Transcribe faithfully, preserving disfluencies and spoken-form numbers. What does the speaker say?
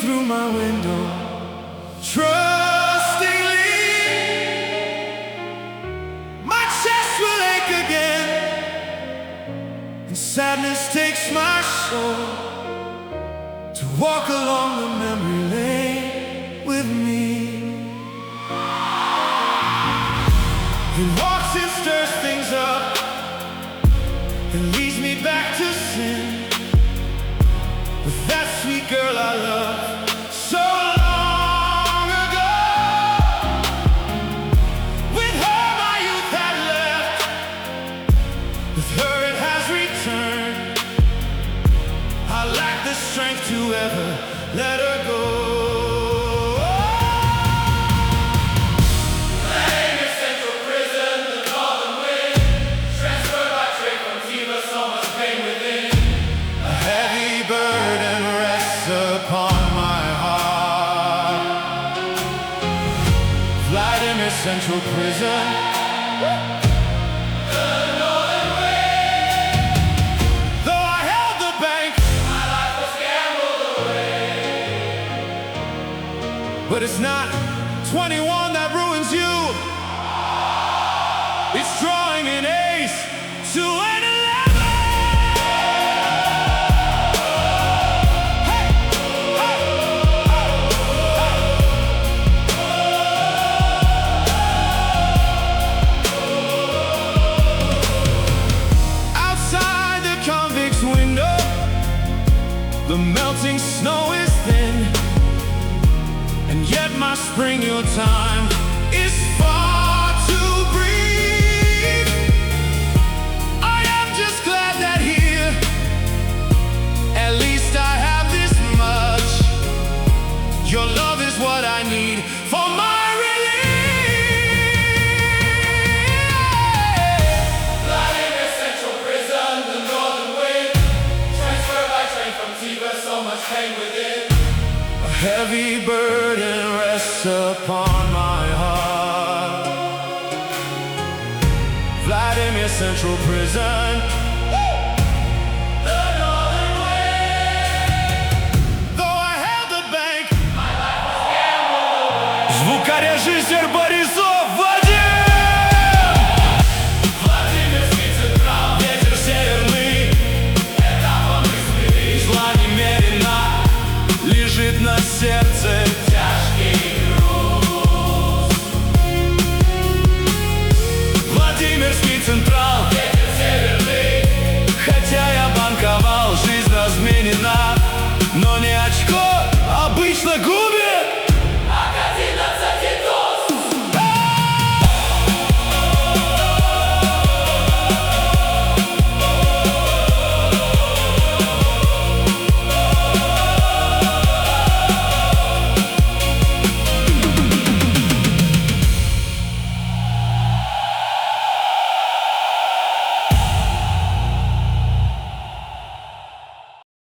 through my window, trustingly. My chest will ache again, and sadness takes my soul to walk along the memory lane with me. He walks and stirs things up and leads me back to sin, with that sweet girl I love so long ago. With her my youth had left, with her it has returned. I lack the strength to ever let her go. Upon my heart, Vladimir Central Prison, the northern wind. Though I held the bank, my life was gambled away. But it's not twenty-one that ruins you, it's drawing an ace to an eleven. The melting snow is thin, and yet my spring your time is far too brief. I am just glad that here, at least I have this much. Your love is what I need for my pain within. A heavy burden rests upon my heart. Vladimir Central Prison.